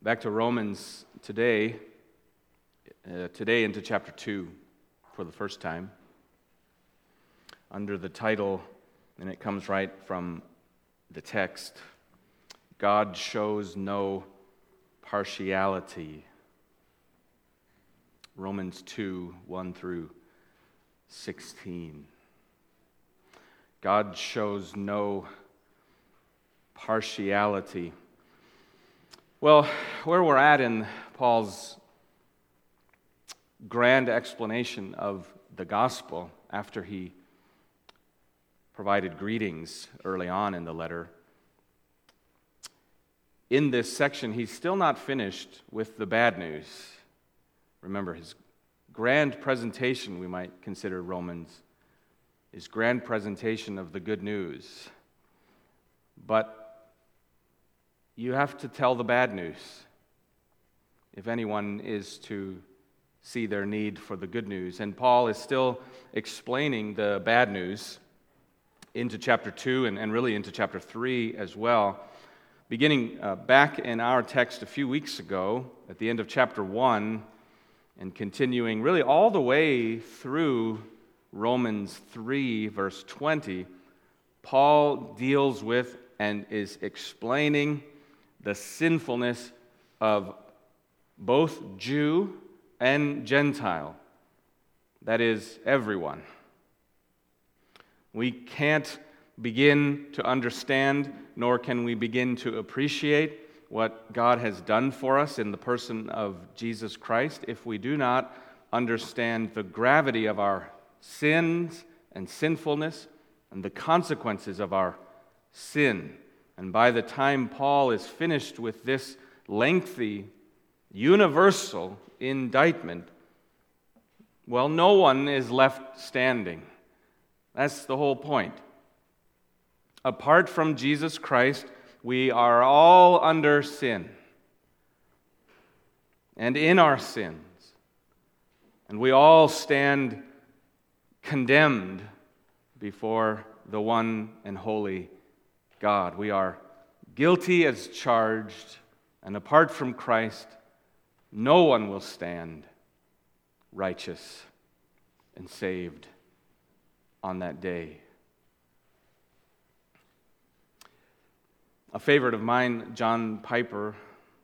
Back to Romans today into chapter 2 for the first time, under the title, and it comes right from the text, God shows no partiality. Romans 2, 1 through 16. God shows no partiality. Well, where we're at in Paul's grand explanation of the gospel after he provided greetings early on in the letter, in this section, he's still not finished with the bad news. Remember, his grand presentation, we might consider Romans, his grand presentation of the good news. But you have to tell the bad news if anyone is to see their need for the good news. And Paul is still explaining the bad news into chapter 2 and really into chapter 3 as well. Beginning back in our text a few weeks ago, at the end of chapter 1, and continuing really all the way through Romans 3, verse 20, Paul deals with and is explaining the sinfulness of both Jew and Gentile. That is, everyone. We can't begin to understand, nor can we begin to appreciate what God has done for us in the person of Jesus Christ if we do not understand the gravity of our sins and sinfulness and the consequences of our sin. And by the time Paul is finished with this lengthy, universal indictment, well, no one is left standing. That's the whole point. Apart from Jesus Christ, we are all under sin and in our sins. And we all stand condemned before the one and holy God. We are guilty as charged, and apart from Christ, no one will stand righteous and saved on that day. A favorite of mine, John Piper,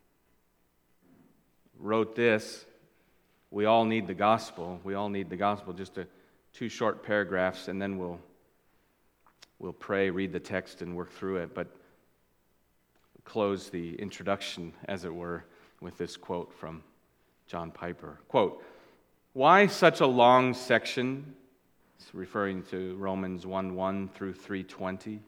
wrote this: we all need the gospel. We all need the gospel. Just two short paragraphs, and then we'll pray, read the text, and work through it. But close the introduction, as it were, with this quote from John Piper. Quote, "Why such a long section?" It's referring to Romans 1:1 through 3:20.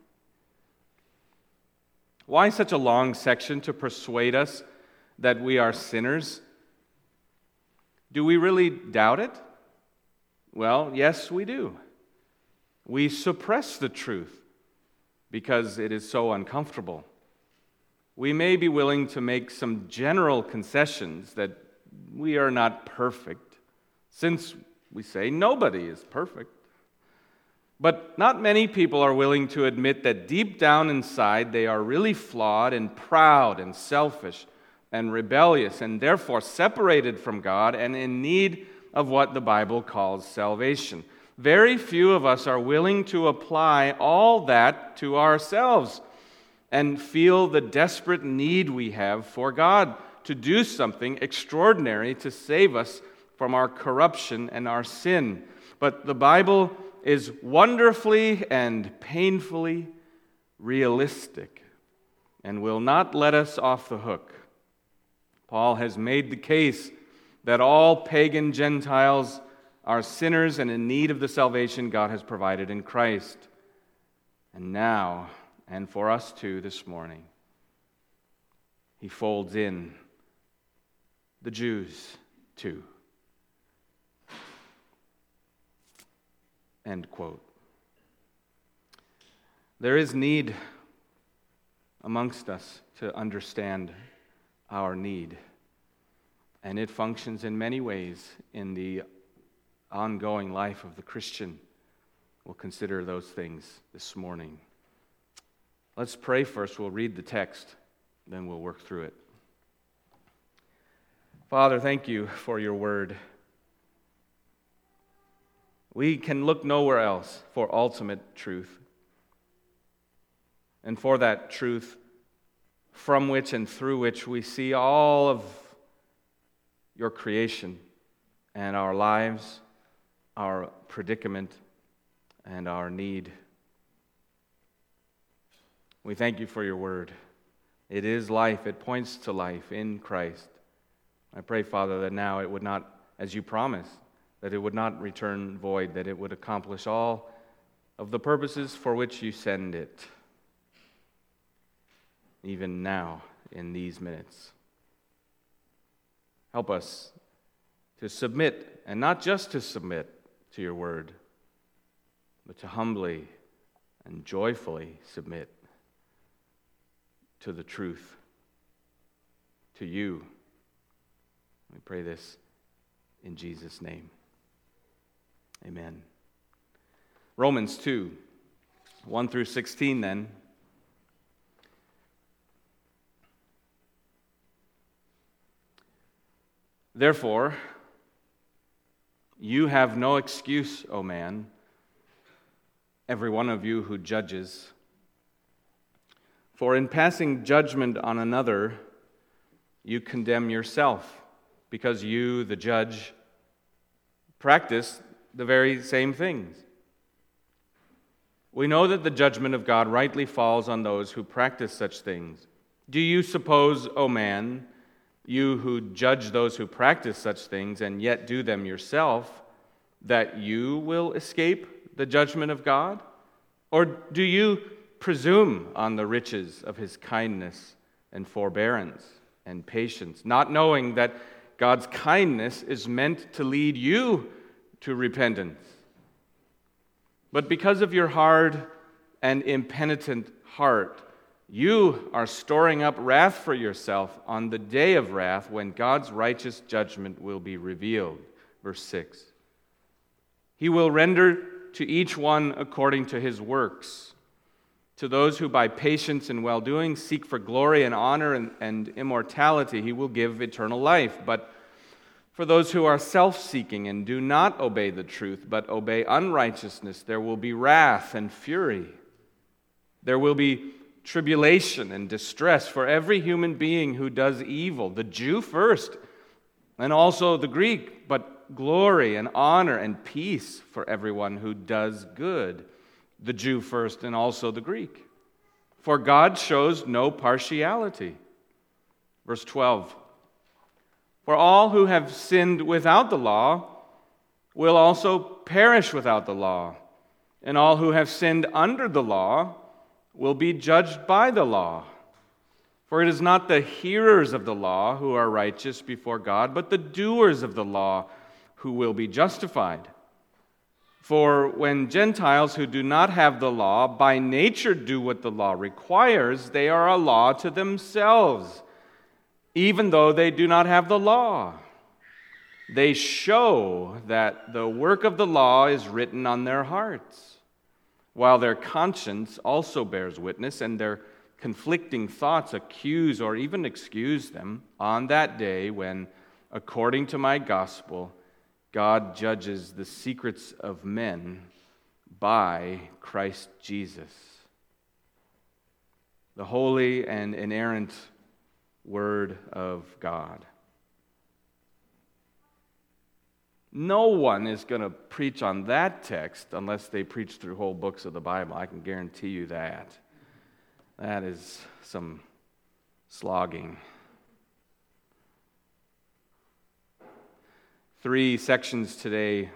Why such a long section to persuade us that we are sinners? Do we really doubt it? Well, yes, we do. We suppress the truth because it is so uncomfortable. We may be willing to make some general concessions that we are not perfect, since we say nobody is perfect. But not many people are willing to admit that deep down inside they are really flawed and proud and selfish and rebellious and therefore separated from God and in need of what the Bible calls salvation. Very few of us are willing to apply all that to ourselves and feel the desperate need we have for God to do something extraordinary to save us from our corruption and our sin. But the Bible is wonderfully and painfully realistic and will not let us off the hook. Paul has made the case that all pagan Gentiles are sinners and in need of the salvation God has provided in Christ. And now, and for us too this morning, he folds in the Jews too. End quote. There is need amongst us to understand our need, and it functions in many ways in the ongoing life of the Christian. We'll consider those things this morning. Let's pray first. We'll read the text, then we'll work through it. Father, thank you for your word. We can look nowhere else for ultimate truth. And for that truth, from which and through which we see all of your creation and our lives, our predicament, and our need. We thank you for your word. It is life. It points to life in Christ. I pray, Father, that now it would not, as you promised, that it would not return void, that it would accomplish all of the purposes for which you send it, even now in these minutes. Help us to submit, and not just to submit to your word, but to humbly and joyfully submit to the truth, to you. We pray this in Jesus' name. Amen. Romans 2, 1 through 16 then. Therefore, you have no excuse, O man, every one of you who judges. For in passing judgment on another, you condemn yourself, because you, the judge, practice the very same things. We know that the judgment of God rightly falls on those who practice such things. Do you suppose, O man, you who judge those who practice such things and yet do them yourself, that you will escape the judgment of God? Or do you presume on the riches of his kindness and forbearance and patience, not knowing that God's kindness is meant to lead you to repentance? But because of your hard and impenitent heart, you are storing up wrath for yourself on the day of wrath when God's righteous judgment will be revealed. Verse 6. He will render to each one according to his works. To those who by patience and well-doing seek for glory and honor and immortality, he will give eternal life. But for those who are self-seeking and do not obey the truth, but obey unrighteousness, there will be wrath and fury. There will be tribulation and distress for every human being who does evil, the Jew first, and also the Greek, but glory and honor and peace for everyone who does good, the Jew first and also the Greek. For God shows no partiality. Verse 12. For all who have sinned without the law will also perish without the law, and all who have sinned under the law will be judged by the law. For it is not the hearers of the law who are righteous before God, but the doers of the law who will be justified. For when Gentiles who do not have the law by nature do what the law requires, they are a law to themselves, even though they do not have the law. They show that the work of the law is written on their hearts, while their conscience also bears witness, and their conflicting thoughts accuse or even excuse them on that day when, according to my gospel, God judges the secrets of men by Christ Jesus. The holy and inerrant Word of God. No one is going to preach on that text unless they preach through whole books of the Bible. I can guarantee you that. That is some slogging. 3 sections today,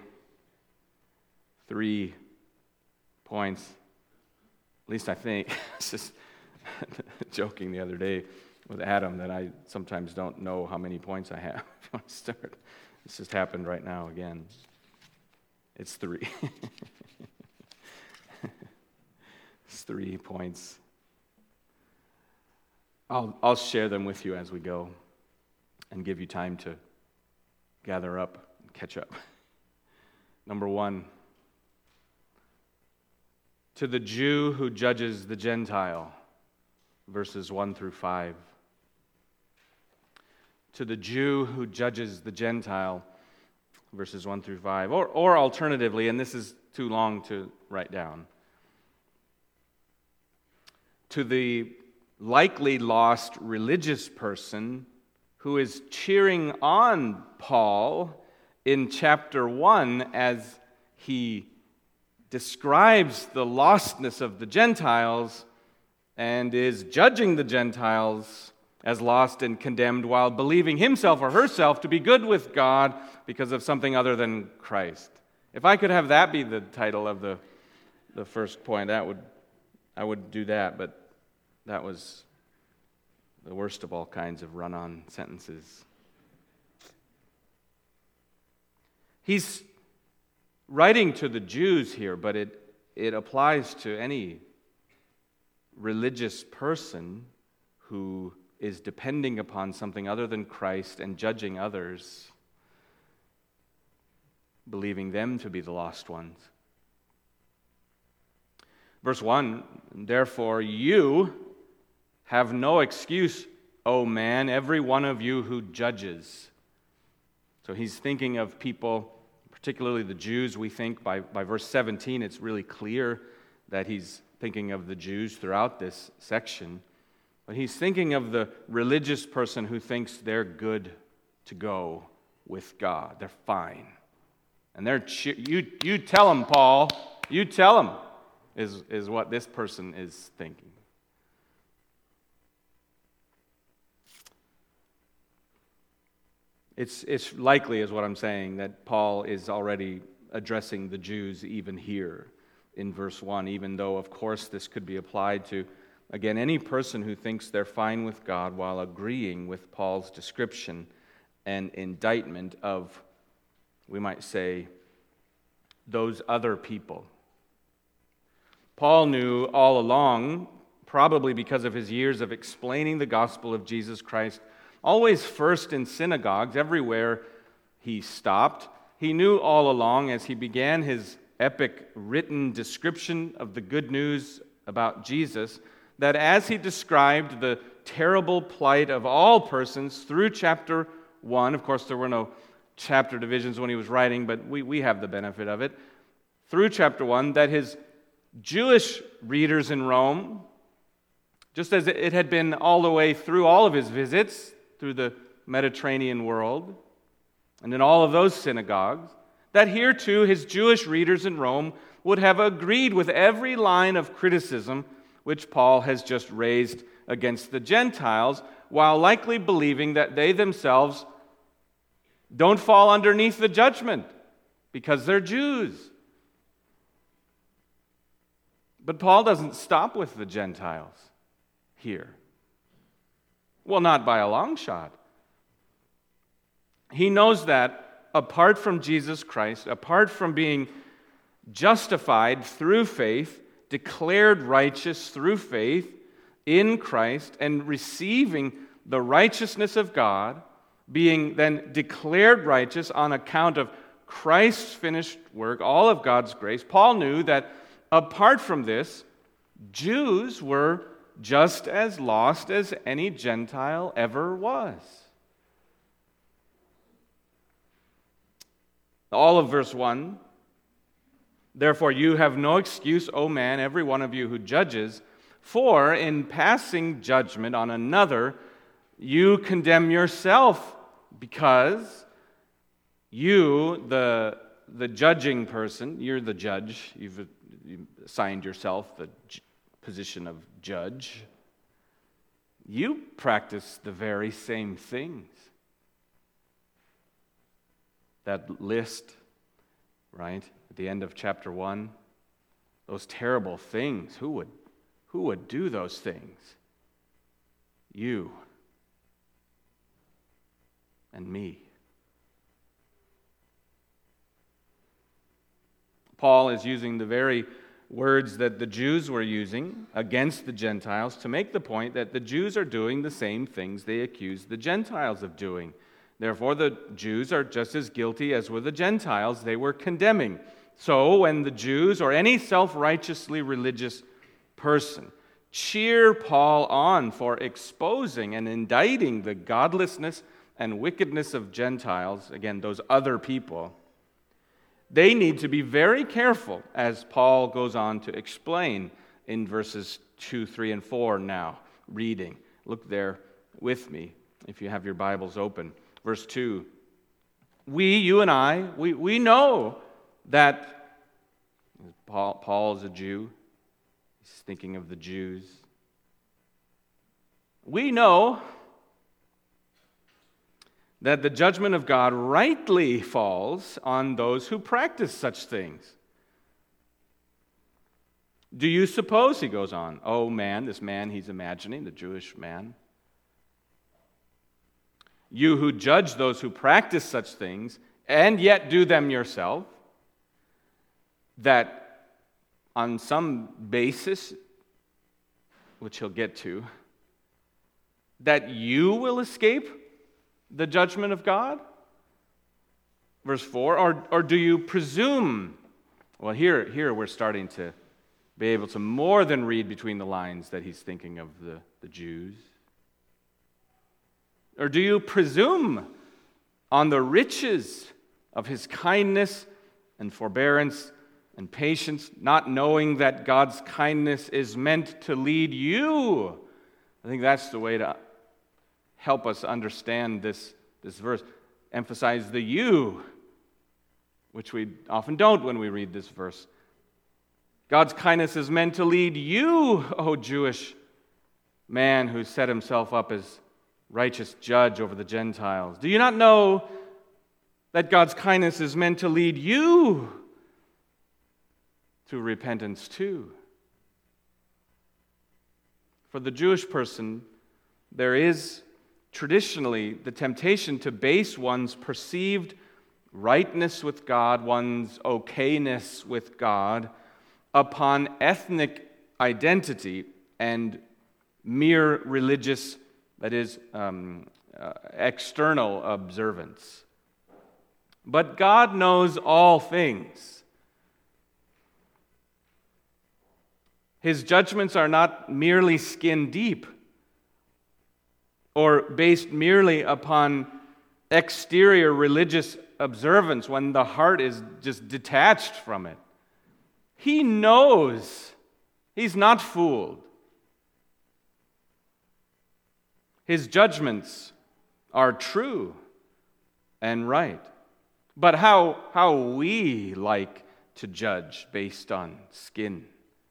3 points. At least I think. I was just joking the other day with Adam that I sometimes don't know how many points I have when I start. This just happened right now again. It's 3. It's 3 points. I'll share them with you as we go and give you time to gather up and catch up. Number 1, to the Jew who judges the Gentile, verses 1 through 5. to the Jew who judges the Gentile, verses 1 through 5. Or alternatively, and this is too long to write down, to the likely lost religious person who is cheering on Paul in chapter 1 as he describes the lostness of the Gentiles and is judging the Gentiles as lost and condemned while believing himself or herself to be good with God because of something other than Christ. If I could have that be the title of the first point, I would do that, but that was the worst of all kinds of run-on sentences. He's writing to the Jews here, but it applies to any religious person who is depending upon something other than Christ and judging others, believing them to be the lost ones. Verse 1, therefore you have no excuse, O man, every one of you who judges. So he's thinking of people, particularly the Jews. We think by verse 17 it's really clear that he's thinking of the Jews throughout this section. But he's thinking of the religious person who thinks they're good to go with God. They're fine. And you tell them, Paul, you tell them, is what this person is thinking. It's likely, is what I'm saying, that Paul is already addressing the Jews even here in verse 1, even though, of course, this could be applied to, again, any person who thinks they're fine with God while agreeing with Paul's description and indictment of, we might say, those other people. Paul knew all along, probably because of his years of explaining the gospel of Jesus Christ, always first in synagogues, everywhere he stopped. He knew all along as he began his epic written description of the good news about Jesus, that as he described the terrible plight of all persons through chapter 1, of course there were no chapter divisions when he was writing, but we have the benefit of it, through chapter 1, that his Jewish readers in Rome, just as it had been all the way through all of his visits through the Mediterranean world, and in all of those synagogues, that here too his Jewish readers in Rome would have agreed with every line of criticism which Paul has just raised against the Gentiles, while likely believing that they themselves don't fall underneath the judgment because they're Jews. But Paul doesn't stop with the Gentiles here. Well, not by a long shot. He knows that apart from Jesus Christ, apart from being justified through faith, declared righteous through faith in Christ, and receiving the righteousness of God, being then declared righteous on account of Christ's finished work, all of God's grace, Paul knew that apart from this, Jews were just as lost as any Gentile ever was. All of verse 1, therefore you have no excuse, O man, every one of you who judges, for in passing judgment on another, you condemn yourself, because you, the judging person, you're the judge, you've assigned yourself the position of judge, you practice the very same things. That list, right, at the end of chapter 1, those terrible things, who would do those things? You and me. Paul is using the very words that the Jews were using against the Gentiles to make the point that the Jews are doing the same things they accuse the Gentiles of doing. Therefore, the Jews are just as guilty as were the Gentiles they were condemning. So, when the Jews or any self-righteously religious person cheer Paul on for exposing and indicting the godlessness and wickedness of Gentiles, again, those other people, they need to be very careful, as Paul goes on to explain in verses 2, 3, and 4 now, reading. Look there with me if you have your Bibles open. Verse 2, you and I, we know that Paul is a Jew. He's thinking of the Jews. We know that the judgment of God rightly falls on those who practice such things. Do you suppose, he goes on, oh man, this man he's imagining, the Jewish man, you who judge those who practice such things and yet do them yourself, that on some basis, which he'll get to, that you will escape the judgment of God? Verse 4, or do you presume? Well, here we're starting to be able to more than read between the lines that he's thinking of the Jews. Or do you presume on the riches of his kindness and forbearance and patience, not knowing that God's kindness is meant to lead you? I think that's the way to help us understand this verse. Emphasize the you, which we often don't when we read this verse. God's kindness is meant to lead you, O Jewish man who set himself up as righteous judge over the Gentiles. Do you not know that God's kindness is meant to lead you to repentance too? For the Jewish person, there is traditionally the temptation to base one's perceived rightness with God, one's okayness with God, upon ethnic identity and mere religious, that is, external observance. But God knows all things. His judgments are not merely skin deep or based merely upon exterior religious observance when the heart is just detached from it. He knows. He's not fooled. His judgments are true and right. But how we like to judge based on skin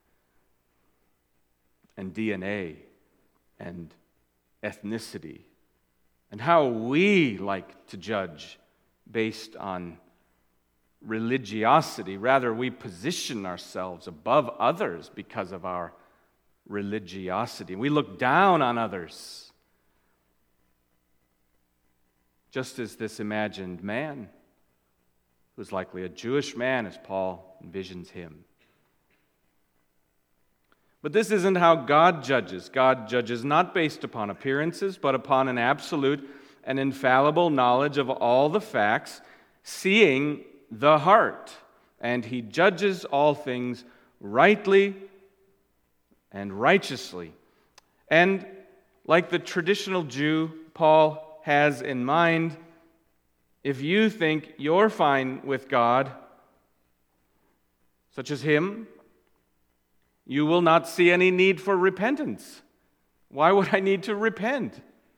and DNA and ethnicity, and how we like to judge based on religiosity. Rather, we position ourselves above others because of our religiosity. We look down on others, just as this imagined man, who's likely a Jewish man as Paul envisions him. But this isn't how God judges. God judges not based upon appearances, but upon an absolute and infallible knowledge of all the facts, seeing the heart. And he judges all things rightly and righteously. And like the traditional Jew Paul has in mind, if you think you're fine with God, such as him, you will not see any need for repentance. Why would I need to repent?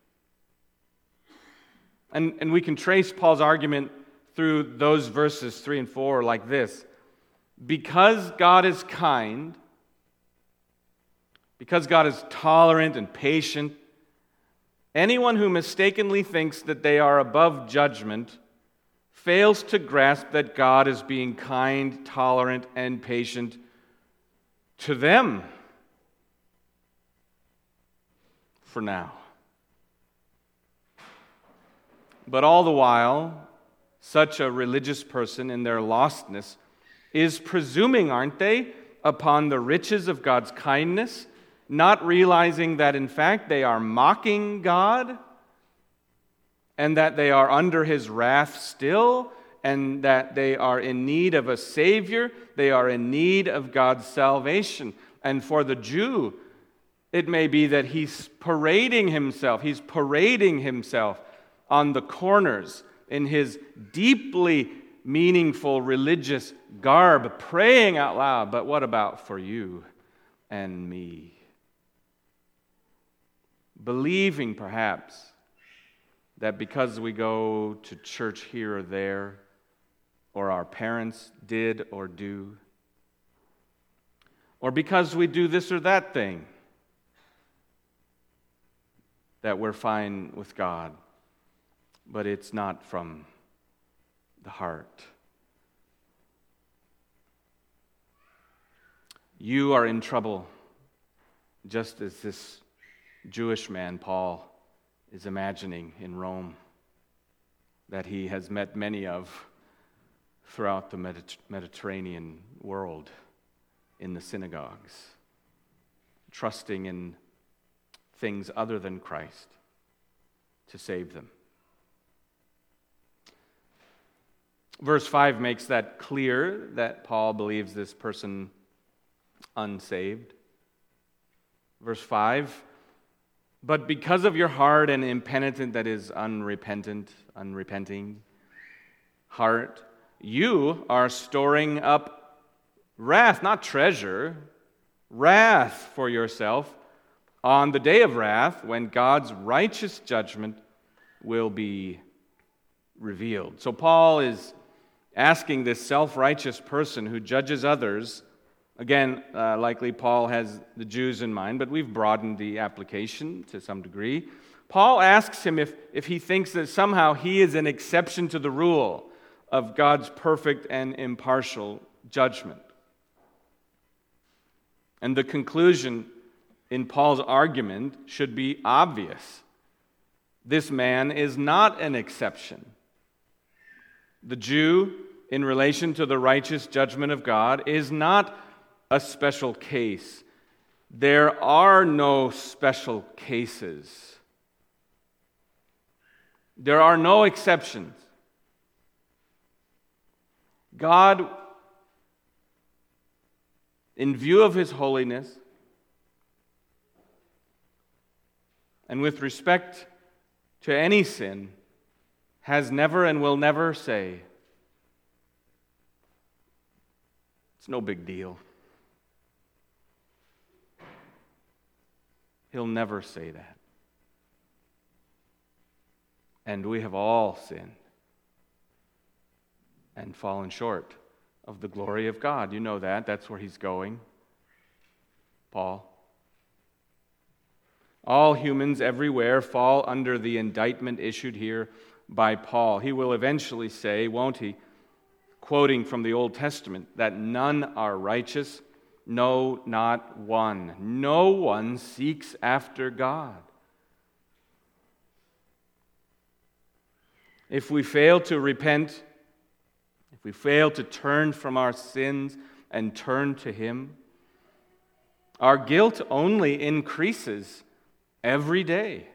And we can trace Paul's argument through those verses 3 and 4 like this. Because God is kind, because God is tolerant and patient, anyone who mistakenly thinks that they are above judgment fails to grasp that God is being kind, tolerant, and patient to them for now. But all the while, such a religious person in their lostness is presuming, aren't they, upon the riches of God's kindness, not realizing that in fact they are mocking God and that they are under His wrath still, and that they are in need of a Savior, they are in need of God's salvation. And for the Jew, it may be that he's parading himself on the corners in his deeply meaningful religious garb, praying out loud, but what about for you and me? Believing perhaps that because we go to church here or there, or our parents did or do, or because we do this or that thing, that we're fine with God. But it's not from the heart. You are in trouble, just as this Jewish man, Paul, is imagining in Rome, that he has met many of throughout the Mediterranean world in the synagogues, trusting in things other than Christ to save them. Verse 5 makes that clear, that Paul believes this person unsaved. Verse 5, but because of your hard and impenitent, that is unrepenting heart, you are storing up wrath, not treasure, wrath for yourself on the day of wrath when God's righteous judgment will be revealed. So Paul is asking this self-righteous person who judges others, again, likely Paul has the Jews in mind, but we've broadened the application to some degree. Paul asks him if he thinks that somehow he is an exception to the rule of God's perfect and impartial judgment. And the conclusion in Paul's argument should be obvious. This man is not an exception. The Jew, in relation to the righteous judgment of God, is not a special case. There are no special cases. There are no exceptions. God, in view of His holiness, and with respect to any sin, has never and will never say, it's no big deal. He'll never say that. And we have all sinned and fallen short of the glory of God. You know that. That's where he's going, Paul. All humans everywhere fall under the indictment issued here by Paul. He will eventually say, won't he, quoting from the Old Testament, that none are righteous, no, not one. No one seeks after God. If we fail to repent, if we fail to turn from our sins and turn to Him, our guilt only increases every day,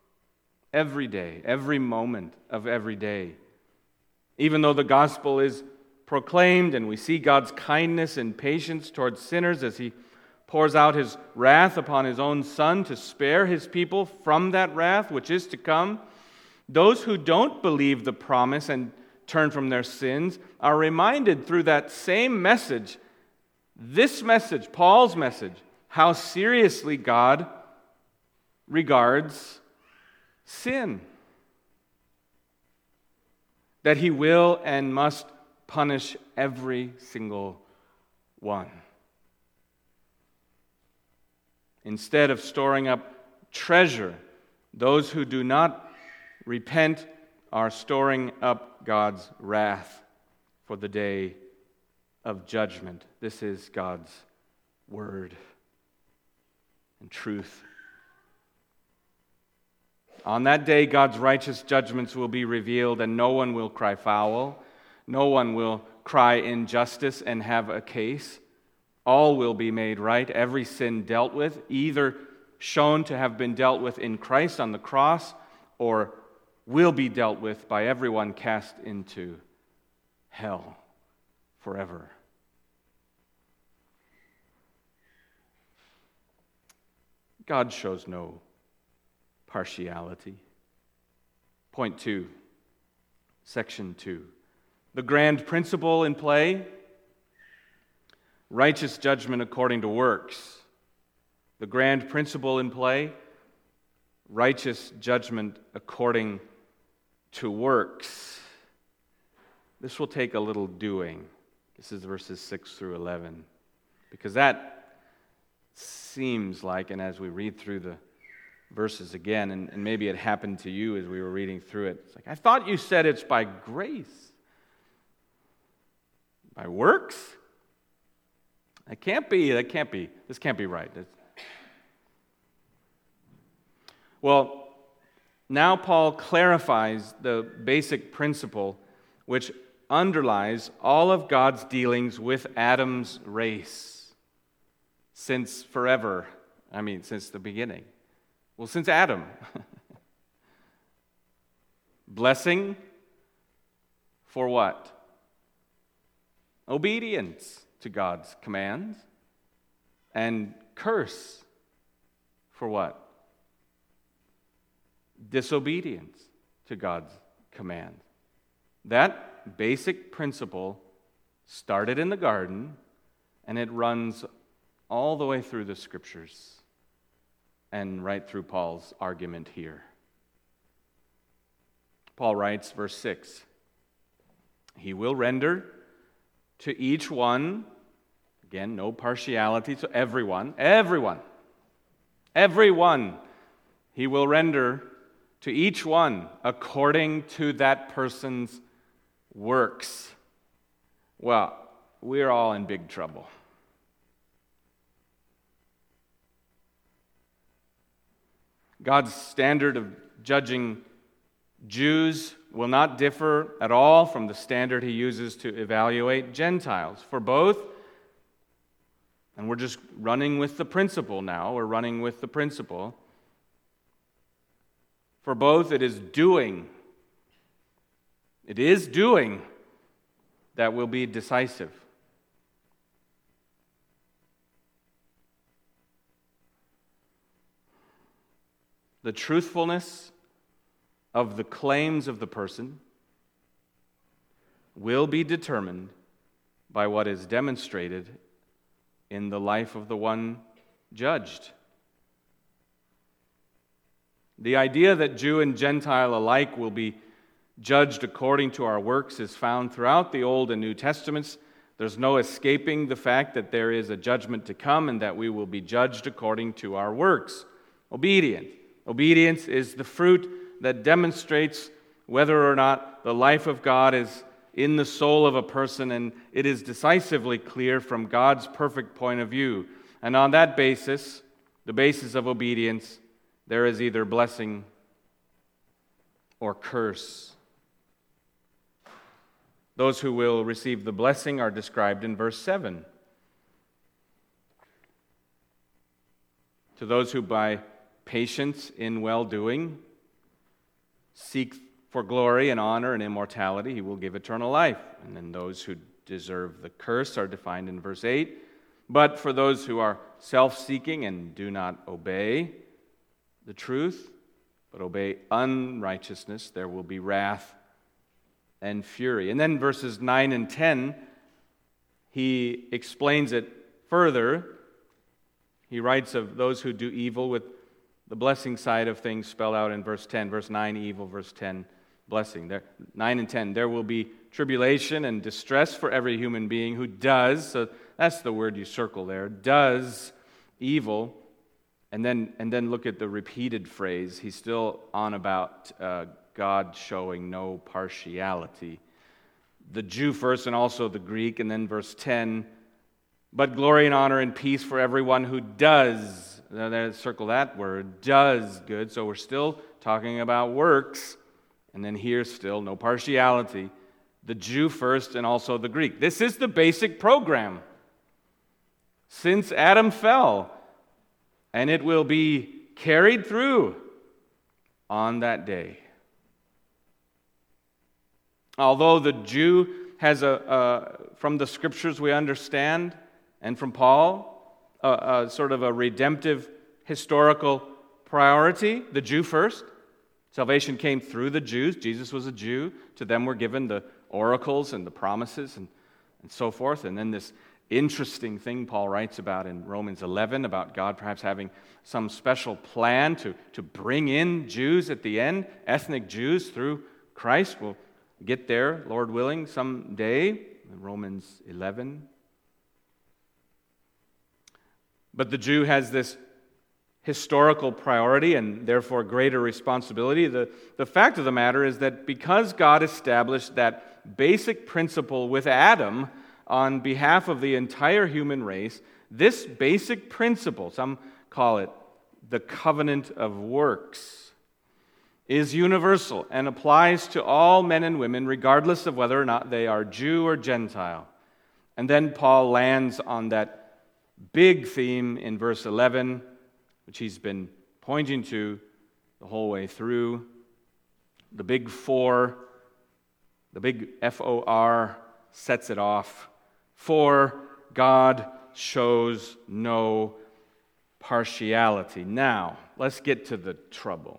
every moment of every day. Even though the gospel is proclaimed and we see God's kindness and patience towards sinners as He pours out His wrath upon His own Son to spare His people from that wrath which is to come, those who don't believe the promise and turn from their sins are reminded through that same message, this message, Paul's message, how seriously God regards sin. That He will and must punish every single one. Instead of storing up treasure, those who do not repent are storing up God's wrath for the day of judgment. This is God's word and truth. On that day, God's righteous judgments will be revealed, and no one will cry foul. No one will cry injustice and have a case. All will be made right, every sin dealt with, either shown to have been dealt with in Christ on the cross, or will be dealt with by everyone cast into hell forever. God shows no partiality. Point 2, section 2. The grand principle in play, righteous judgment according to works. The grand principle in play, righteous judgment according to works. This will take a little doing. This is verses 6 through 11. Because that seems like, and as we read through the verses again, and maybe it happened to you as we were reading through it, it's like, I thought you said it's by grace. By works? That can't be. This can't be right. Well, now Paul clarifies the basic principle which underlies all of God's dealings with Adam's race since forever. Since the beginning. Well, since Adam. Blessing for what? Obedience to God's commands. And curse for what? Disobedience to God's command. That basic principle started in the garden, and it runs all the way through the Scriptures and right through Paul's argument here. Paul writes, verse 6, He will render to each one, again, no partiality, so everyone, He will render to each one according to that person's works. Well, we're all in big trouble. God's standard of judging Jews will not differ at all from the standard He uses to evaluate Gentiles. For both, and we're just running with the principle now, for both it is doing that will be decisive. The truthfulness of the claims of the person will be determined by what is demonstrated in the life of the one judged. The idea that Jew and Gentile alike will be judged according to our works is found throughout the Old and New Testaments. There's no escaping the fact that there is a judgment to come and that we will be judged according to our works. Obedience is the fruit that demonstrates whether or not the life of God is in the soul of a person, and it is decisively clear from God's perfect point of view. And on that basis, the basis of obedience, there is either blessing or curse. Those who will receive the blessing are described in verse 7. To those who by patience in well-doing seek for glory and honor and immortality, He will give eternal life. And then those who deserve the curse are defined in verse 8. But for those who are self-seeking and do not obey the truth, but obey unrighteousness, there will be wrath and fury. And then verses 9 and 10, he explains it further. He writes of those who do evil with the blessing side of things spelled out in verse 10. Verse 9, evil. Verse 10, blessing. 9 and 10, there will be tribulation and distress for every human being who does, so that's the word you circle there, does evil. And then look at the repeated phrase. He's still on about God showing no partiality. The Jew first and also the Greek. And then verse 10, but glory and honor and peace for everyone who does. Now, circle that word, does good. So we're still talking about works. And then here still no partiality. The Jew first and also the Greek. This is the basic program since Adam fell. And it will be carried through on that day. Although the Jew has from the Scriptures we understand, and from Paul, sort of a redemptive historical priority, the Jew first, Salvation came through the Jews. Jesus was a Jew. To them were given the oracles and the promises and so forth. And then this interesting thing Paul writes about in Romans 11 about God perhaps having some special plan to bring in Jews at the end, ethnic Jews through Christ. We'll get there, Lord willing, someday in Romans 11. But the Jew has this historical priority and therefore greater responsibility. The fact of the matter is that because God established that basic principle with Adam on behalf of the entire human race, this basic principle, some call it the covenant of works, is universal and applies to all men and women regardless of whether or not they are Jew or Gentile. And then Paul lands on that big theme in verse 11, which he's been pointing to the whole way through. The big four, the big F-O-R sets it off. For God shows no partiality. Now, let's get to the trouble.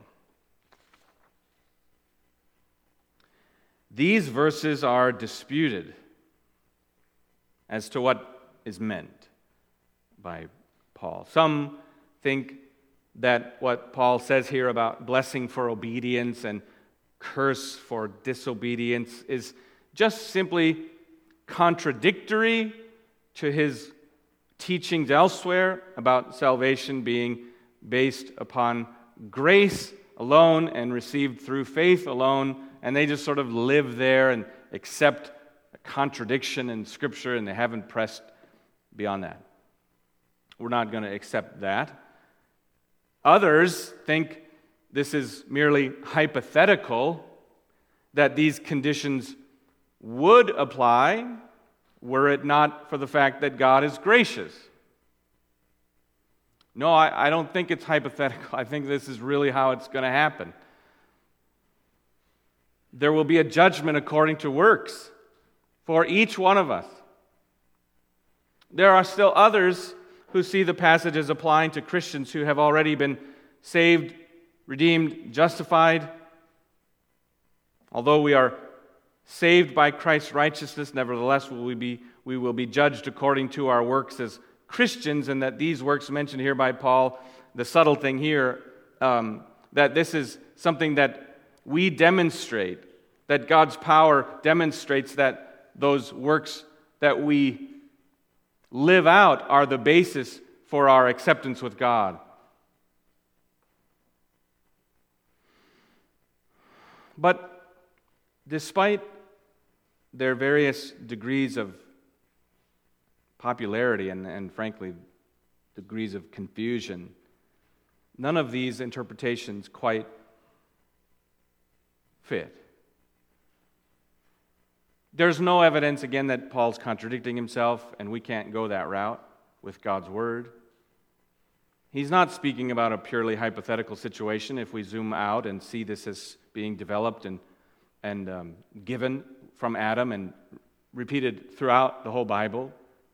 These verses are disputed as to what is meant by Paul. Some think that what Paul says here about blessing for obedience and curse for disobedience is just simply contradictory to his teachings elsewhere about salvation being based upon grace alone and received through faith alone, and they just sort of live there and accept a contradiction in Scripture, and they haven't pressed beyond that. We're not going to accept that. Others think this is merely hypothetical, that these conditions would apply were it not for the fact that God is gracious. No, I don't think it's hypothetical. I think this is really how it's going to happen. There will be a judgment according to works for each one of us. There are still others who see the passage as applying to Christians who have already been saved, redeemed, justified. Although we are saved by Christ's righteousness, nevertheless we will be judged according to our works as Christians, and that these works mentioned here by Paul, the subtle thing here, that this is something that we demonstrate, that God's power demonstrates that those works that we live out are the basis for our acceptance with God. But despite their various degrees of popularity and frankly, degrees of confusion, none of these interpretations quite fit. There's no evidence, again, that Paul's contradicting himself, and we can't go that route with God's Word. He's not speaking about a purely hypothetical situation if we zoom out and see this as being developed and given from Adam and repeated throughout the whole Bible.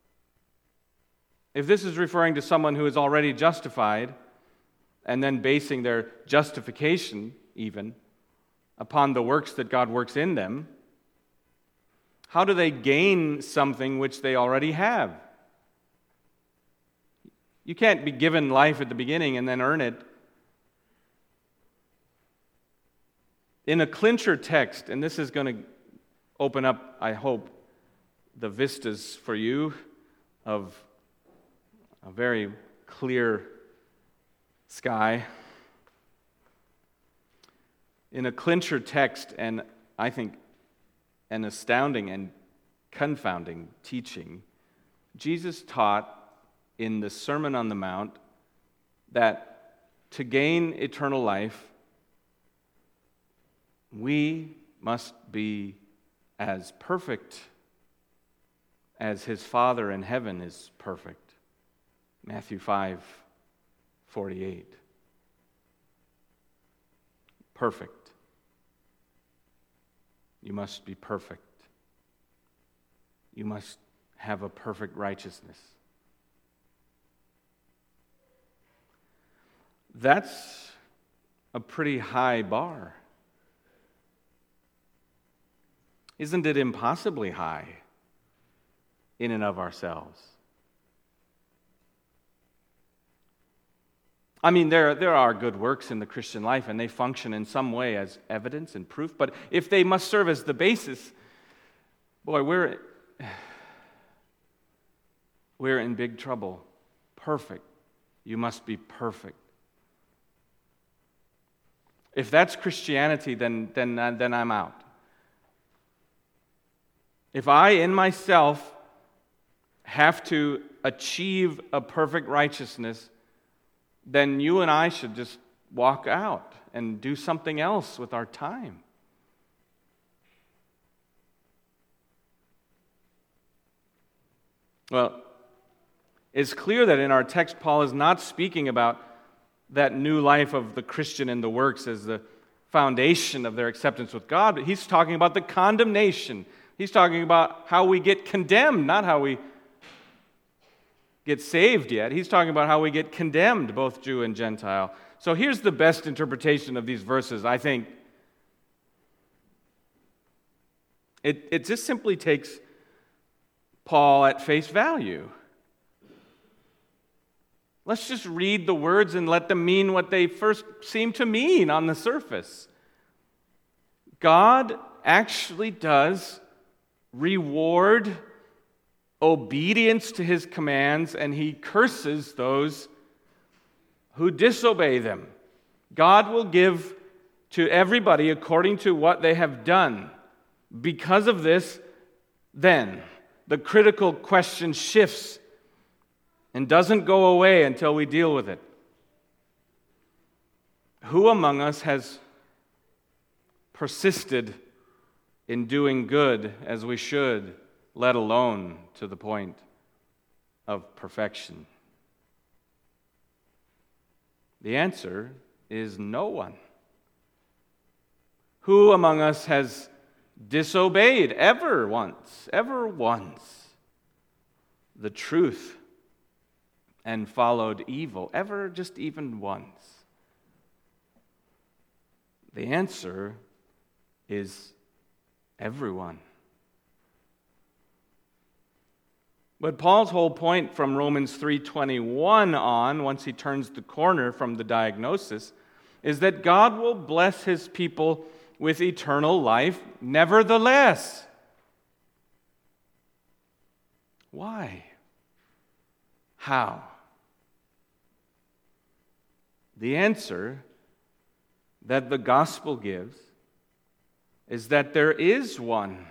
If this is referring to someone who is already justified and then basing their justification even upon the works that God works in them, how do they gain something which they already have? You can't be given life at the beginning and then earn it. In a clincher text, and this is going to open up, I hope, the vistas for you of a very clear sky. In a clincher text, and I think an astounding and confounding teaching, Jesus taught in the Sermon on the Mount that to gain eternal life, we must be as perfect as his Father in heaven is perfect. Matthew 5:48. Perfect. You must be perfect. You must have a perfect righteousness. That's a pretty high bar. Isn't it impossibly high in and of ourselves? I mean, there are good works in the Christian life, and they function in some way as evidence and proof, but if they must serve as the basis, boy, we're in big trouble. Perfect. You must be perfect. If that's Christianity, then I'm out. If I, in myself, have to achieve a perfect righteousness, then you and I should just walk out and do something else with our time. Well, it's clear that in our text, Paul is not speaking about that new life of the Christian in the works as the foundation of their acceptance with God, but he's talking about the condemnation. He's talking about how we get condemned, not how we get saved yet. He's talking about how we get condemned, both Jew and Gentile. So here's the best interpretation of these verses, I think. It just simply takes Paul at face value. Let's just read the words and let them mean what they first seem to mean on the surface. God actually does reward obedience to his commands, and he curses those who disobey them. God will give to everybody according to what they have done. Because of this, then, the critical question shifts and doesn't go away until we deal with it. Who among us has persisted in doing good as we should, let alone to the point of perfection? The answer is no one. Who among us has disobeyed ever once, the truth and followed evil, ever, just even once? The answer is everyone. But Paul's whole point from Romans 3:21 on, once he turns the corner from the diagnosis, is that God will bless his people with eternal life nevertheless. Why? How? The answer that the gospel gives is that there is one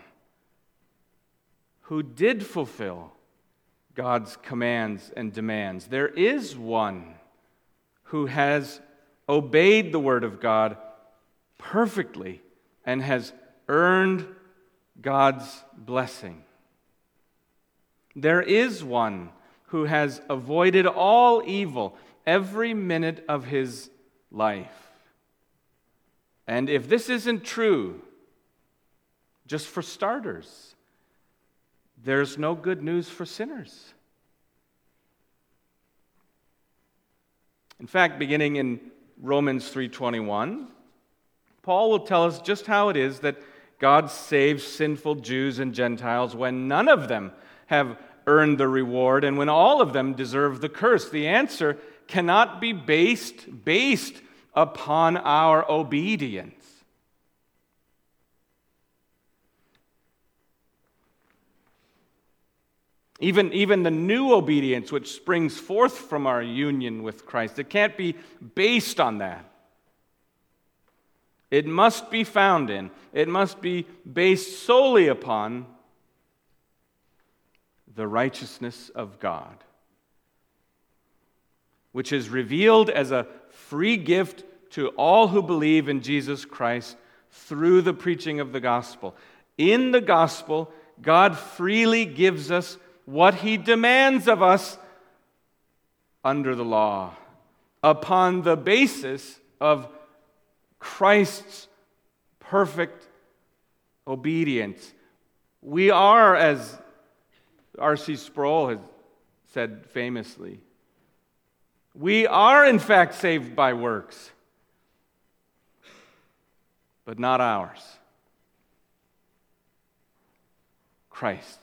who did fulfill God's commands and demands. There is one who has obeyed the word of God perfectly and has earned God's blessing. There is one who has avoided all evil every minute of his life. And if this isn't true, just for starters, there's no good news for sinners. In fact, beginning in Romans 3:21, Paul will tell us just how it is that God saves sinful Jews and Gentiles when none of them have earned the reward and when all of them deserve the curse. The answer cannot be based upon our obedience. Even the new obedience which springs forth from our union with Christ, it can't be based on that. It must be found in, it must be based solely upon the righteousness of God, which is revealed as a free gift to all who believe in Jesus Christ through the preaching of the gospel. In the gospel, God freely gives us what he demands of us under the law, upon the basis of Christ's perfect obedience. We are, as R.C. Sproul has said famously, we are in fact saved by works. but not ours. Christ's.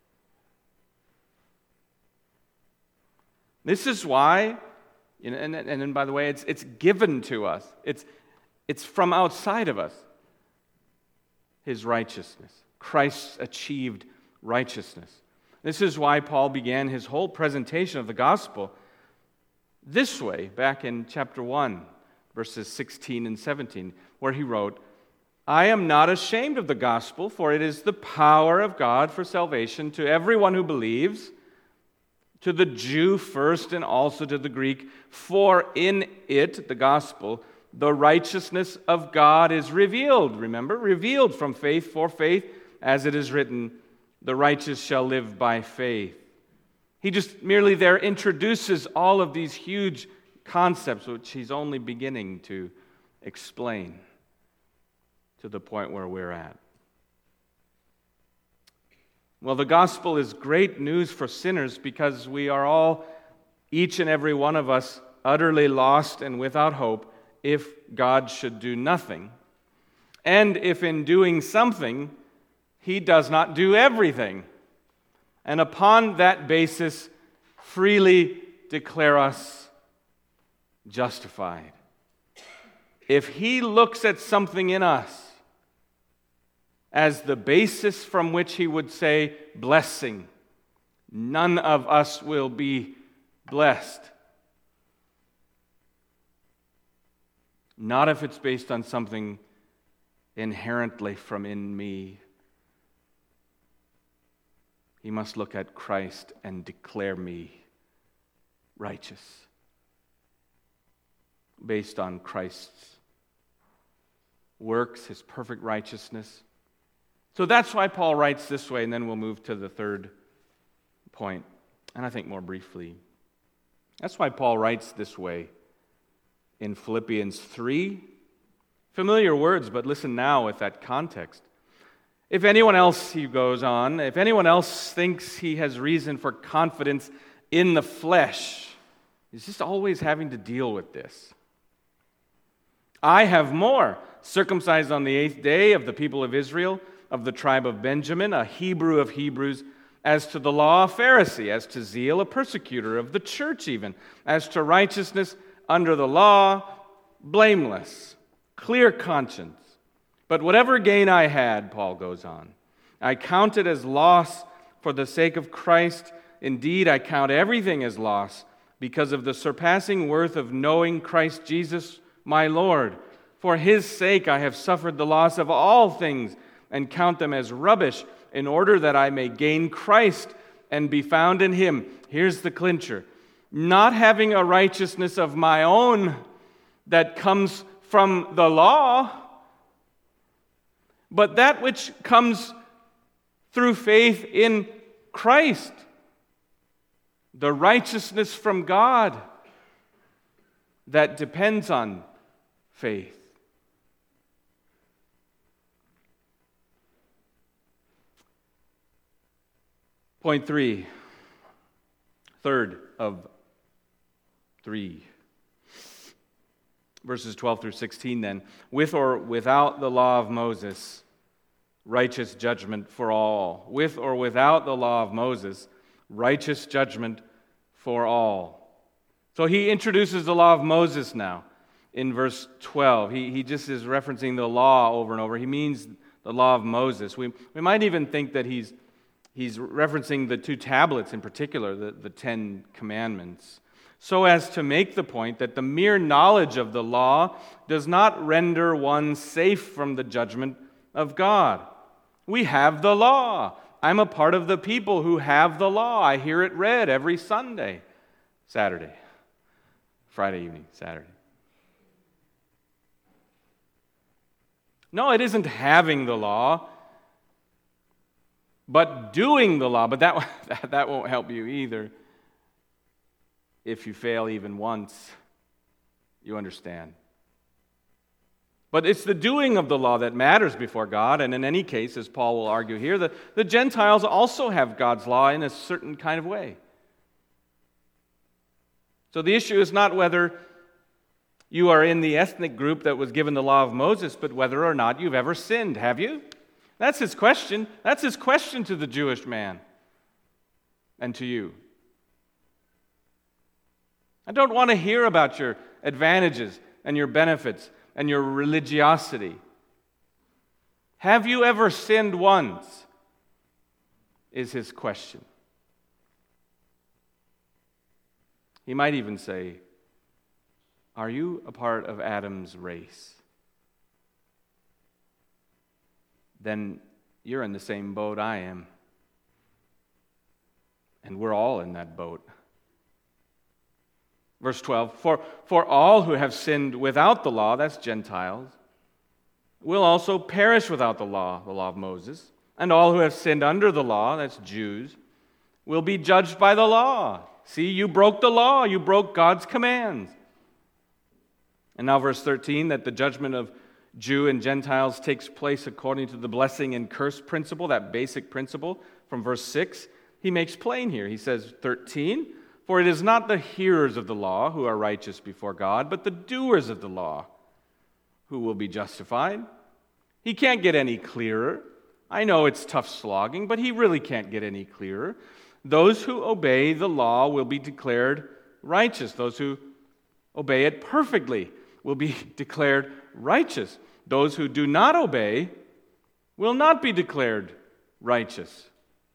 This is why, and by the way, it's given to us. It's from outside of us. His righteousness. Christ's achieved righteousness. This is why Paul began his whole presentation of the gospel this way, back in chapter 1, verses 16 and 17, where he wrote, I am not ashamed of the gospel, for it is the power of God for salvation to everyone who believes, to the Jew first and also to the Greek, for in it, the gospel, the righteousness of God is revealed. Remember, revealed from faith for faith, as it is written, the righteous shall live by faith. He just merely there introduces all of these huge concepts which he's only beginning to explain to the point where we're at. Well, the gospel is great news for sinners because we are all, each and every one of us, utterly lost and without hope if God should do nothing. And if in doing something, He does not do everything. And upon that basis, freely declare us justified. If He looks at something in us as the basis from which He would say blessing, none of us will be blessed. Not if it's based on something inherently from in me. He must look at Christ and declare me righteous, based on Christ's works, His perfect righteousness. So that's why Paul writes this way, and then we'll move to the third point, and I think more briefly. That's why Paul writes this way in Philippians 3. Familiar words, but listen now with that context. If anyone else, he goes on, if anyone else thinks he has reason for confidence in the flesh, he's just always having to deal with this. I have more, circumcised on the 8th day of the people of Israel, of the tribe of Benjamin, a Hebrew of Hebrews, as to the law, a Pharisee, as to zeal, a persecutor of the church even, as to righteousness under the law, blameless, clear conscience. But whatever gain I had, Paul goes on, I count it as loss for the sake of Christ. Indeed, I count everything as loss because of the surpassing worth of knowing Christ Jesus, my Lord. For His sake I have suffered the loss of all things and count them as rubbish in order that I may gain Christ and be found in Him. Here's the clincher. Not having a righteousness of my own that comes from the law, but that which comes through faith in Christ, the righteousness from God that depends on faith. Point 3, third of 3. Verses 12 through 16 then. With or without the law of Moses, righteous judgment for all. With or without the law of Moses, righteous judgment for all. So he introduces the law of Moses now in verse 12. He just is referencing the law over and over. He means the law of Moses. We might even think that he's referencing the 2 tablets in particular, the 10 commandments, so as to make the point that the mere knowledge of the law does not render one safe from the judgment of God. We have the law. I'm a part of the people who have the law. I hear it read every Sunday, Saturday, Friday evening, Saturday. No, it isn't having the law, but doing the law. But that won't help you either. If you fail even once, you understand. But it's the doing of the law that matters before God, and in any case, as Paul will argue here, the Gentiles also have God's law in a certain kind of way. So the issue is not whether You are in the ethnic group that was given the law of Moses, but whether or not you've ever sinned, have you? That's his question. That's his question to the Jewish man and to you. I don't want to hear about your advantages and your benefits and your religiosity. Have you ever sinned once? Is his question. He might even say, are you a part of Adam's race? Then you're in the same boat I am. And we're all in that boat. Verse 12, for all who have sinned without the law, that's Gentiles, will also perish without the law of Moses. And all who have sinned under the law, that's Jews, will be judged by the law. See, you broke the law, you broke God's commands. And now verse 13, that the judgment of Jew and Gentiles takes place according to the blessing and curse principle, that basic principle from verse 6, he makes plain here. He says, 13, for it is not the hearers of the law who are righteous before God, but the doers of the law who will be justified. He can't get any clearer. I know it's tough slogging, but he really can't get any clearer. Those who obey the law will be declared righteous. Those who obey it perfectly will be declared righteous. Those who do not obey will not be declared righteous.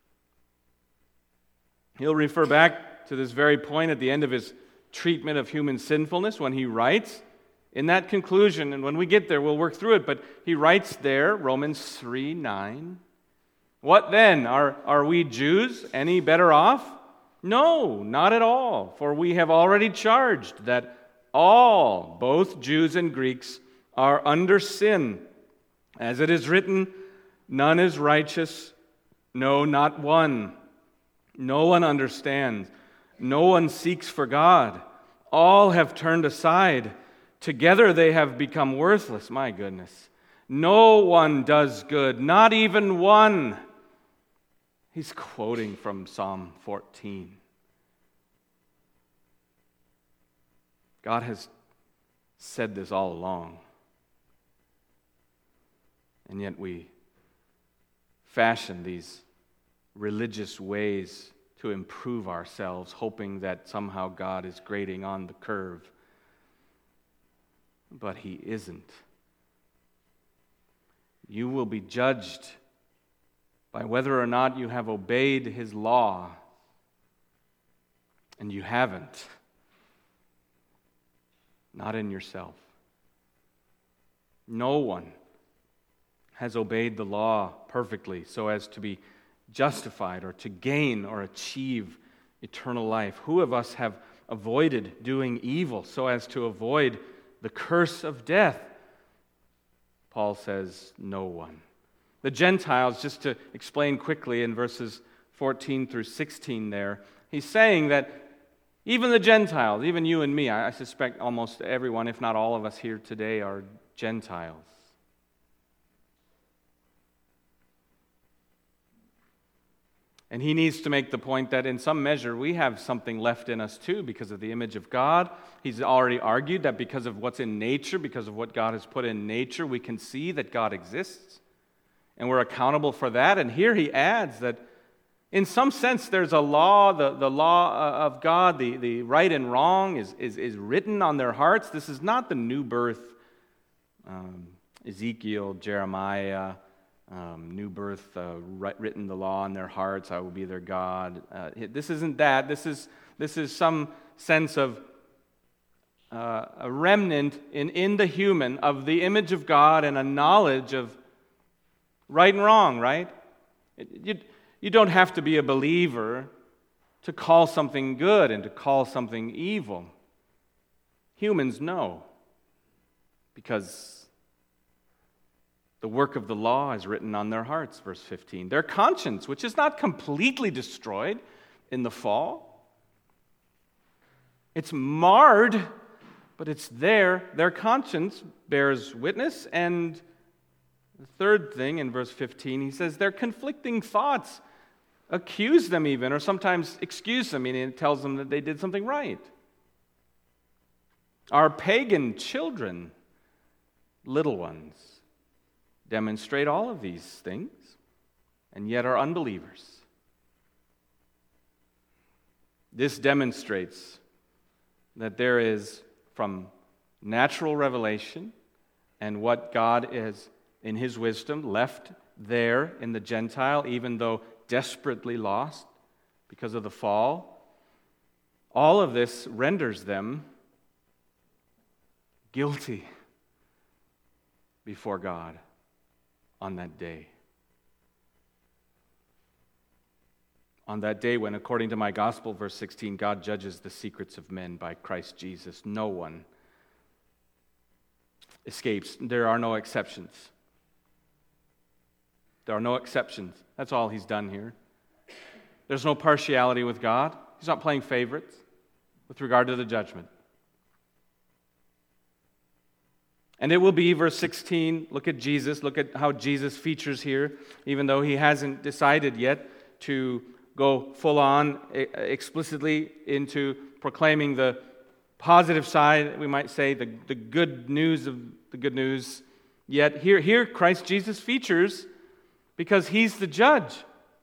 He'll refer back to this very point at the end of his treatment of human sinfulness when he writes in that conclusion, and when we get there, we'll work through it, but he writes there, Romans 3:9, what then? Are we Jews any better off? No, not at all, for we have already charged that all, both Jews and Greeks, are under sin. As it is written, none is righteous, no, not one. No one understands. No one seeks for God. All have turned aside. Together they have become worthless. My goodness. No one does good, not even one. He's quoting from Psalm 14. God has said this all along. And yet we fashion these religious ways to improve ourselves, hoping that somehow God is grading on the curve. But he isn't. You will be judged by whether or not you have obeyed his law, and you haven't. Not in yourself. No one has obeyed the law perfectly so as to be justified or to gain or achieve eternal life. Who of us have avoided doing evil so as to avoid the curse of death? Paul says, no one. The Gentiles, just to explain quickly in verses 14 through 16 there, he's saying that even the Gentiles, even you and me, I suspect almost everyone, if not all of us here today, are Gentiles. And he needs to make the point that in some measure we have something left in us too because of the image of God. He's already argued that because of what's in nature, because of what God has put in nature, we can see that God exists. And we're accountable for that. And here he adds that in some sense there's a law, the law of God, the right and wrong is written on their hearts. This is not the new birth, Ezekiel, Jeremiah, new birth, written the law on their hearts, I will be their God. This isn't that. This is some sense of a remnant in the human of the image of God and a knowledge of right and wrong, right? You don't have to be a believer to call something good and to call something evil. Humans know because the work of the law is written on their hearts, verse 15. Their conscience, which is not completely destroyed in the fall. It's marred, but it's there. Their conscience bears witness. And the third thing in verse 15, he says their conflicting thoughts accuse them even, or sometimes excuse them, meaning it tells them that they did something right. Our pagan children, little ones, demonstrate all of these things, and yet are unbelievers. This demonstrates that there is, from natural revelation and what God is, in His wisdom, left there in the Gentile, even though desperately lost because of the fall, all of this renders them guilty before God on that day. On that day when, according to my gospel, verse 16, God judges the secrets of men by Christ Jesus, no one escapes. There are no exceptions. There are no exceptions. That's all He's done here. There's no partiality with God. He's not playing favorites with regard to the judgment. And it will be, verse 16, look at Jesus, look at how Jesus features here, even though He hasn't decided yet to go full on explicitly into proclaiming the positive side, we might say, the good news of the good news. Yet here Christ Jesus features because He's the judge.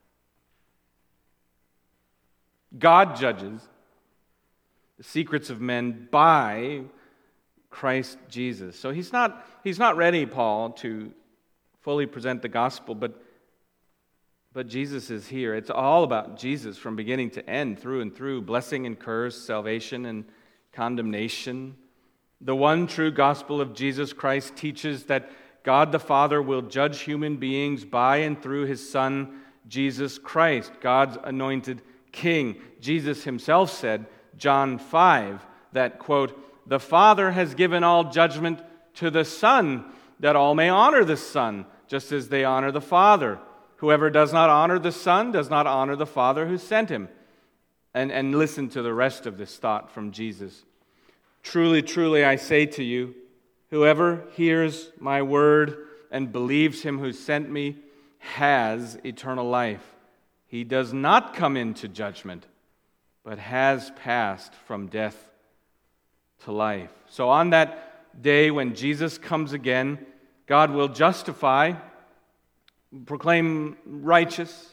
God judges the secrets of men by Christ Jesus. So he's not ready, Paul, to fully present the gospel, but Jesus is here. It's all about Jesus from beginning to end, through and through, blessing and curse, salvation and condemnation. The one true gospel of Jesus Christ teaches that God the Father will judge human beings by and through His Son, Jesus Christ, God's anointed King. Jesus Himself said, John 5, that, quote, "The Father has given all judgment to the Son, that all may honor the Son, just as they honor the Father. Whoever does not honor the Son does not honor the Father who sent Him." And listen to the rest of this thought from Jesus. "Truly, truly, I say to you, whoever hears my word and believes Him who sent me has eternal life. He does not come into judgment, but has passed from death to life." So on that day when Jesus comes again, God will justify, proclaim righteous,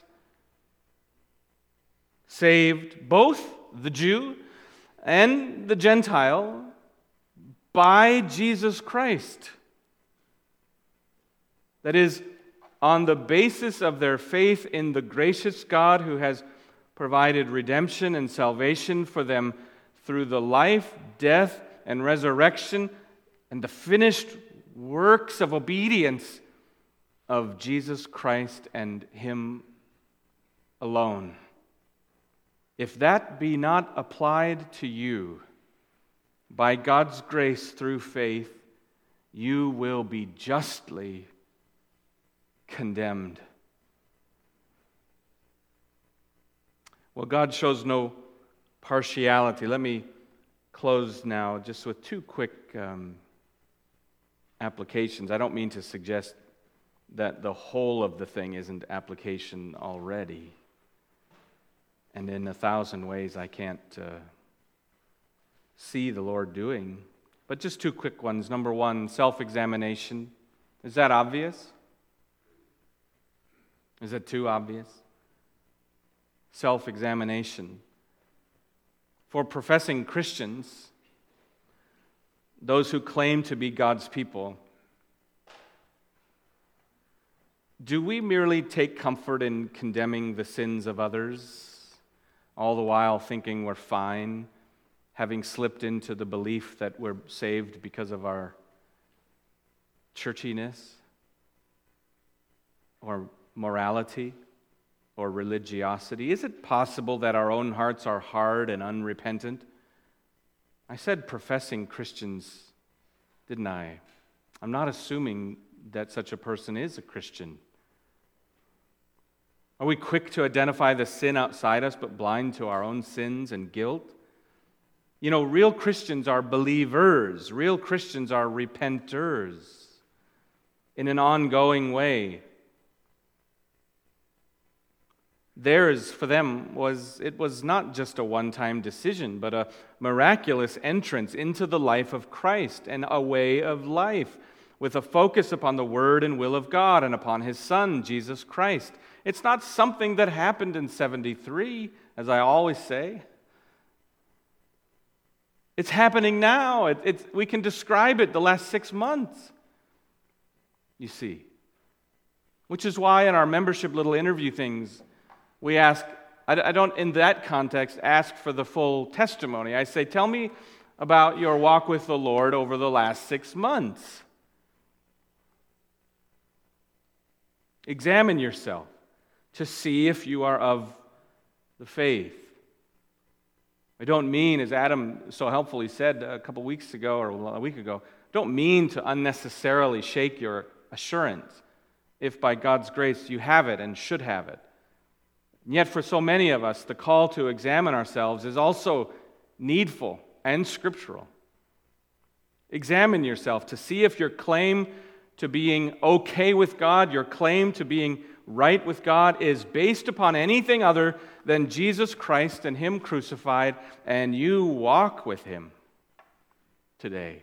saved both the Jew and the Gentile by Jesus Christ. That is, on the basis of their faith in the gracious God who has provided redemption and salvation for them through the life, death, and resurrection and the finished works of obedience of Jesus Christ and Him alone. If that be not applied to you by God's grace through faith, you will be justly condemned. Well, God shows no partiality. Let me close now just with two quick applications. I don't mean to suggest that the whole of the thing isn't application already. And in 1,000 ways I can't see the Lord doing. But just two quick ones. Number one, self-examination. Is that obvious? Is it too obvious? Self-examination. For professing Christians, those who claim to be God's people, do we merely take comfort in condemning the sins of others, all the while thinking we're fine, having slipped into the belief that we're saved because of our churchiness or morality or religiosity? Is it possible that our own hearts are hard and unrepentant? I said professing Christians, didn't I? I'm not assuming that such a person is a Christian. Are we quick to identify the sin outside us but blind to our own sins and guilt? You know, real Christians are believers. Real Christians are repenters in an ongoing way. Theirs, for them, was not just a one-time decision, but a miraculous entrance into the life of Christ and a way of life with a focus upon the Word and will of God and upon His Son, Jesus Christ. It's not something that happened in 73, as I always say. It's happening now. We can describe it the last 6 months, you see. Which is why in our membership little interview things, we ask, I don't, in that context, ask for the full testimony. I say, tell me about your walk with the Lord over the last 6 months. Examine yourself to see if you are of the faith. I don't mean, as Adam so helpfully said a couple weeks ago or a week ago, don't mean to unnecessarily shake your assurance if by God's grace you have it and should have it. And yet for so many of us, the call to examine ourselves is also needful and scriptural. Examine yourself to see if your claim to being okay with God, your claim to being right with God is based upon anything other than Jesus Christ and Him crucified, and you walk with Him today.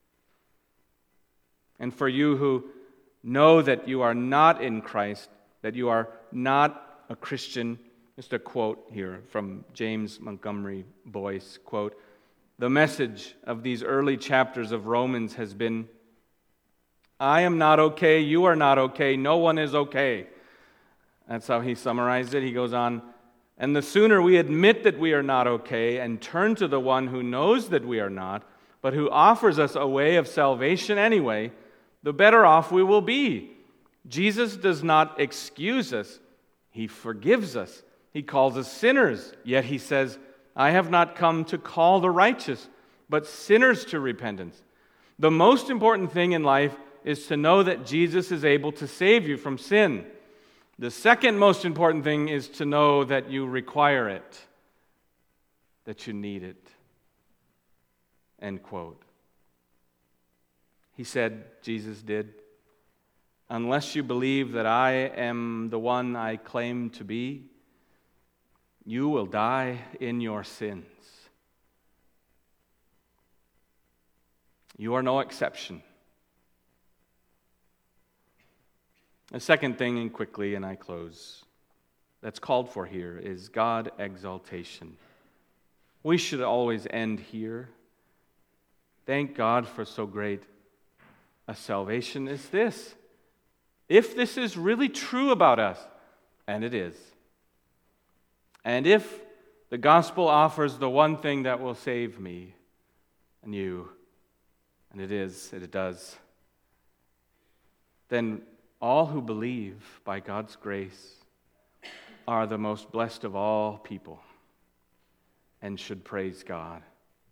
And for you who know that you are not in Christ, that you are not a Christian, just a quote here from James Montgomery Boyce, quote, "The message of these early chapters of Romans has been, I am not okay, you are not okay, no one is okay." That's how he summarized it. He goes on, "And the sooner we admit that we are not okay and turn to the one who knows that we are not, but who offers us a way of salvation anyway, the better off we will be. Jesus does not excuse us. He forgives us. He calls us sinners. Yet He says, I have not come to call the righteous, but sinners to repentance. The most important thing in life is to know that Jesus is able to save you from sin. The second most important thing is to know that you require it, that you need it." End quote. He said, Jesus did, "Unless you believe that I am the one I claim to be, you will die in your sins." You are no exception. The second thing, and quickly, and I close, that's called for here is God exaltation. We should always end here. Thank God for so great a salvation as this. If this is really true about us, and it is, and if the gospel offers the one thing that will save me and you, and it does, then all who believe by God's grace are the most blessed of all people and should praise God.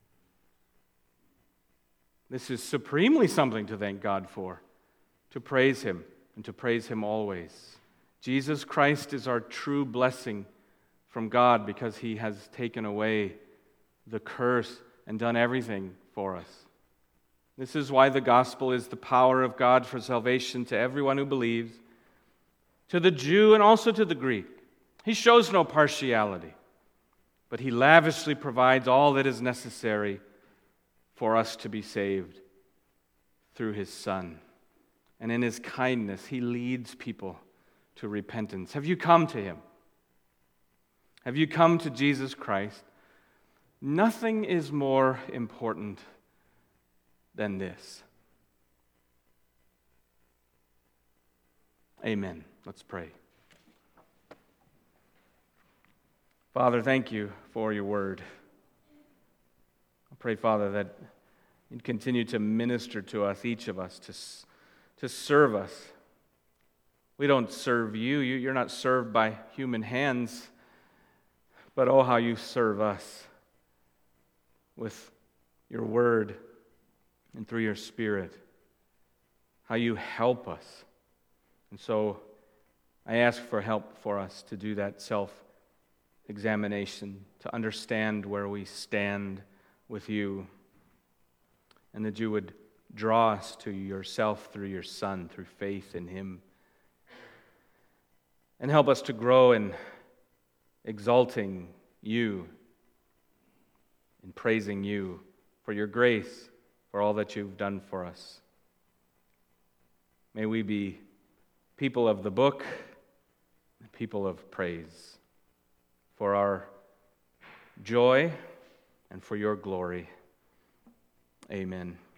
This is supremely something to thank God for, to praise Him and to praise Him always. Jesus Christ is our true blessing from God because He has taken away the curse and done everything for us. This is why the gospel is the power of God for salvation to everyone who believes, to the Jew and also to the Greek. He shows no partiality, but He lavishly provides all that is necessary for us to be saved through His Son. And in His kindness, He leads people to repentance. Have you come to Him? Have you come to Jesus Christ? Nothing is more important than this. Amen. Let's pray. Father, thank you for your word. I pray, Father, that you'd continue to minister to us, each of us, to serve us. We don't serve you. You're not served by human hands, but oh, how you serve us with your word and through your Spirit, how you help us. And so I ask for help for us to do that self-examination, to understand where we stand with you, and that you would draw us to yourself through your Son, through faith in Him. And help us to grow in exalting you and praising you for your grace, for all that you've done for us. May we be people of the book, people of praise, for our joy and for your glory. Amen.